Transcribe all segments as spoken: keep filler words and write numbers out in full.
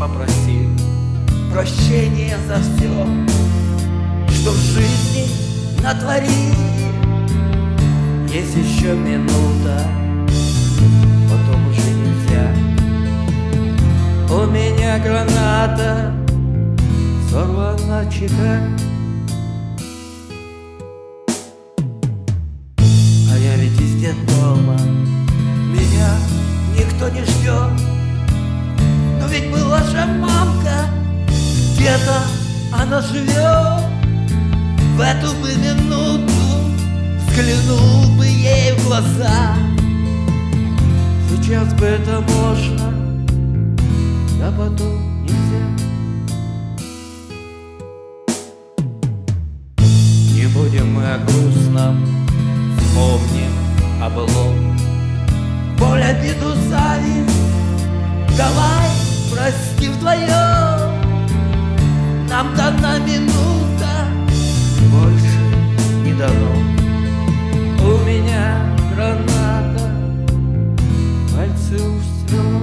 попроси прощения за все, что в жизни натворили. Есть еще минута, потом уже нельзя. У меня граната сорвана чека, а я ведь везде дома, меня никто не ждет. Но ведь была же мамка, где-то она живет. В эту бы минуту взглянул бы ей в глаза. Сейчас бы это можно, а потом нельзя. Не будем мы о грустном, вспомним о былом. Боль, обиду, зависть давай прости вдвоем. Нам дана минута, больше не дано. У меня граната, пальцы уж свело.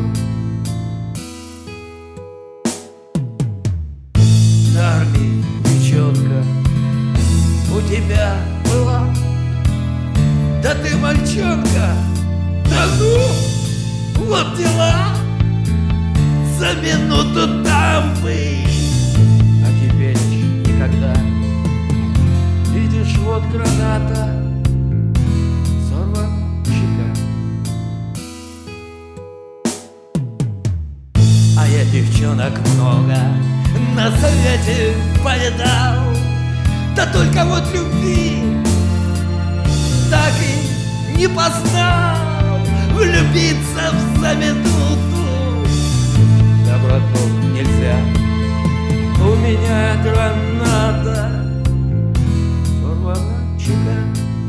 В армии девчонка у тебя была, да ты мальчонка, да ну, вот дела. За минуту там быть, а теперь никогда. Видишь, вот граната сорвана чека, а я девчонок много на свете повидал. Да только вот любви так и не познал. Влюбиться за минуту, да, браток, нельзя. У меня граната сорвана чека.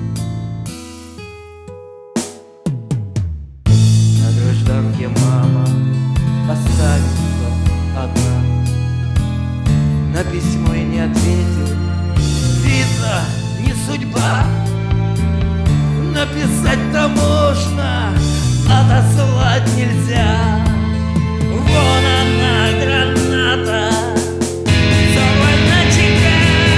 На гражданке мама останется одна. На письмо и не ответил, видно, не судьба. Написать-то можно, отослать нельзя. Вон она, граната сорвана чека.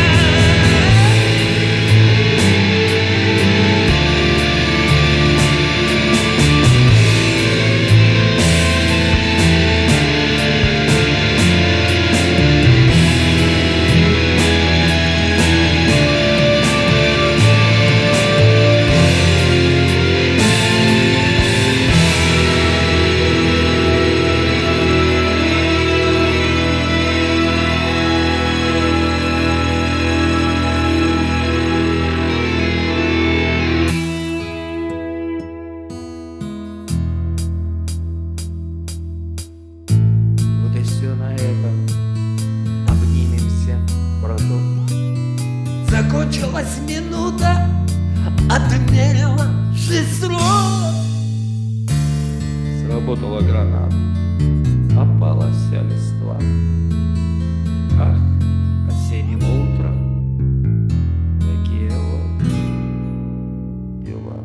На этом обнимемся, браток. Закончилась минута, отмерила жизнь срок. Сработала граната, опала вся листва. Ах, осенним утром такие вот дела.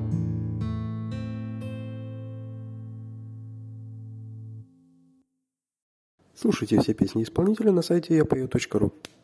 Слушайте все песни исполнителя на сайте я пою точка ру.